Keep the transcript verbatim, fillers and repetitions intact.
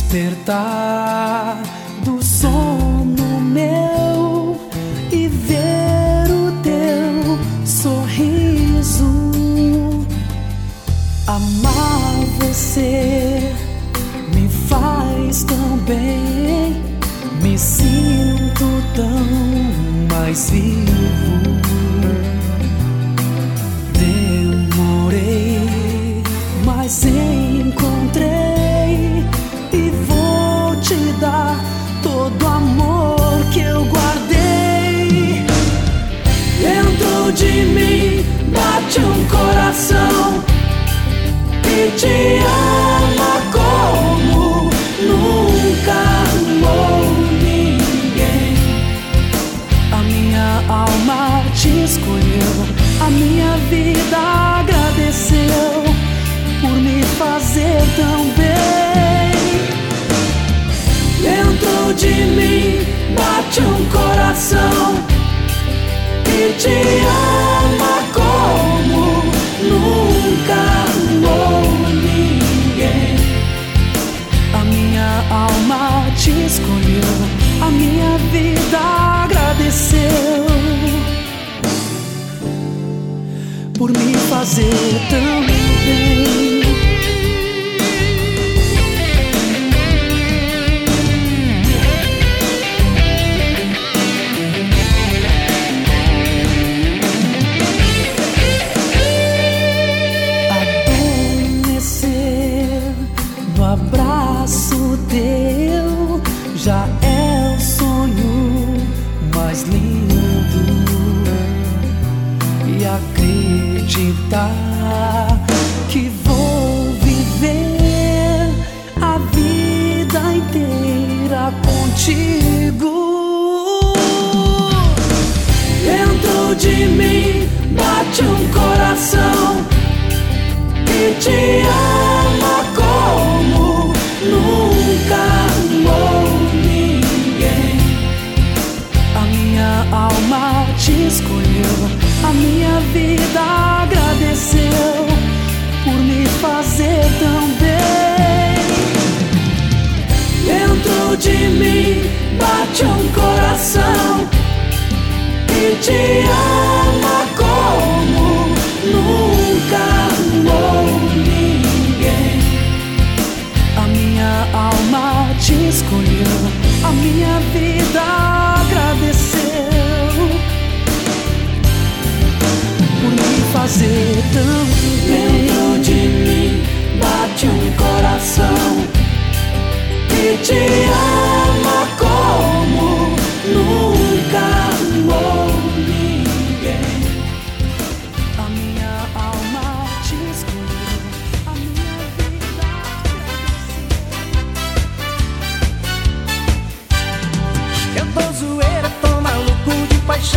despertar do sono meu e ver o teu sorriso. Amar você me faz tão bem, me sinto tão mais vivo. Demorei, mas encontrei e vou te dar todo o amor que eu guardei. Dentro de mim bate um coração que te ama como nunca amou ninguém. A minha alma te escolheu, a minha vida agradeceu por me fazer tão bem. Dentro de mim bate um coração que te ama como nunca amou ninguém. A minha alma te escolheu, a minha vida agradeceu por me fazer tão bem. Abraço teu já é o sonho mais lindo, e acreditar que vou viver a vida inteira contigo. Dentro de mim bate um coração que te ama como nunca amou ninguém. A minha alma te escolheu, a minha vida agradeceu por me fazer tão bem. Dentro de mim bate um coração que te ama como nunca amou ninguém. A minha alma te escolheu, a minha vida agradeceu por me fazer tão bem. Dentro de mim bate um coração que te ama